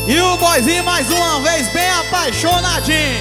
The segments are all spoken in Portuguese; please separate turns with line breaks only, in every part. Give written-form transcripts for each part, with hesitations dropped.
E o boyzinho mais uma vez bem apaixonadinho.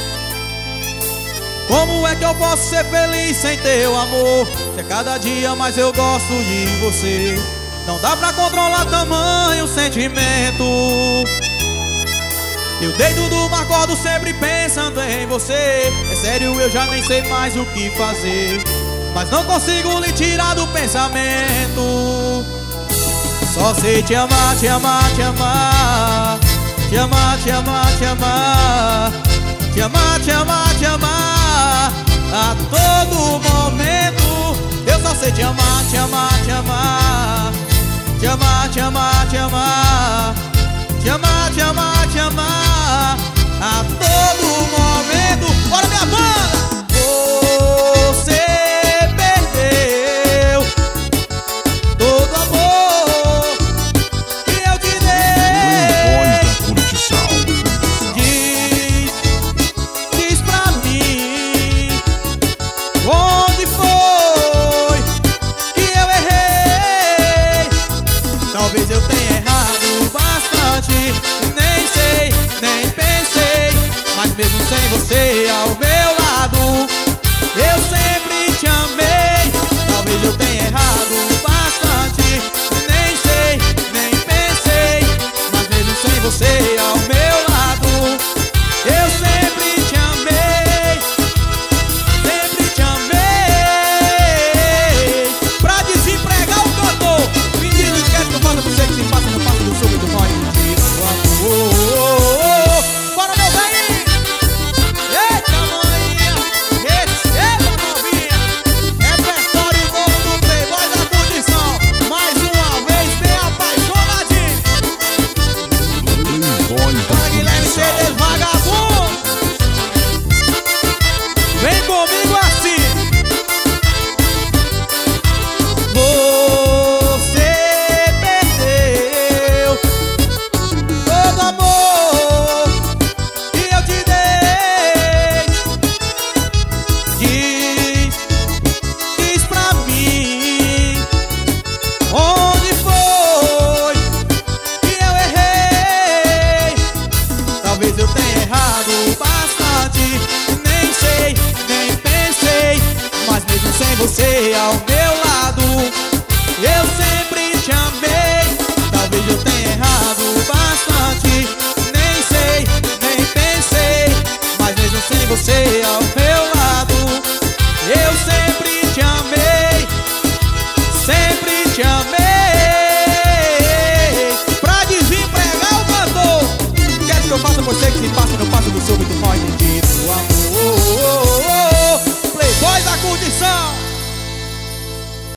Como é que eu posso ser feliz sem teu amor? Se a cada dia mais eu gosto de você. Não dá pra controlar tamanho sentimento. E o dedo do mar acordo sempre pensando em você. É sério, eu já nem sei mais o que fazer, mas não consigo lhe tirar do pensamento. Só sei te amar, te amar, te amar. Te amar, te amar, te amar. Te amar, te amar, te amar. A todo momento eu só sei te amar, te amar, te amar. Te amar, te amar, te amar. Te amar, te amar, te amar. A todo momento. Bora, minha banda! Você perdeu todo amor que eu te dei. Diz pra mim onde foi que eu errei. Talvez eu tenha errado bastante, nem sei, nem pensei, mas mesmo sem você ao meu lado, eu sempre te amei. Talvez eu tenha errado